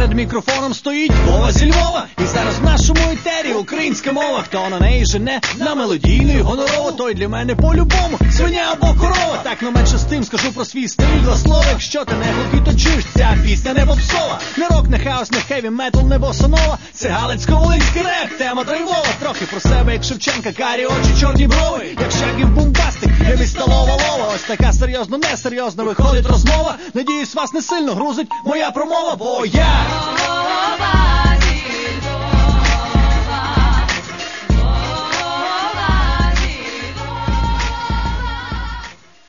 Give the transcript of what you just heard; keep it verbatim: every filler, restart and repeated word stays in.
Перед мікрофоном стоїть Вова зі Львова. І зараз в нашому етері українська мова. Хто на неї жене на мелодійну і гонорово, той для мене по-любому свиня або корова. Так, ну менше з тим, скажу про свій стиль, два слова. Якщо ти не глухий, то чуєш, ця пісня не попсова. Не рок, не хаос, не хеві метал, не босанова. Це галицько-волинський реп, тема драйвова. Трохи про себе, як Шевченка, карі очі, чорні брови. Як Шагів бумбастик, я від столова лова. Ось така серйозно, несерйозно виходить розмова. Надіюсь, вас не сильно грузить моя промова, бо я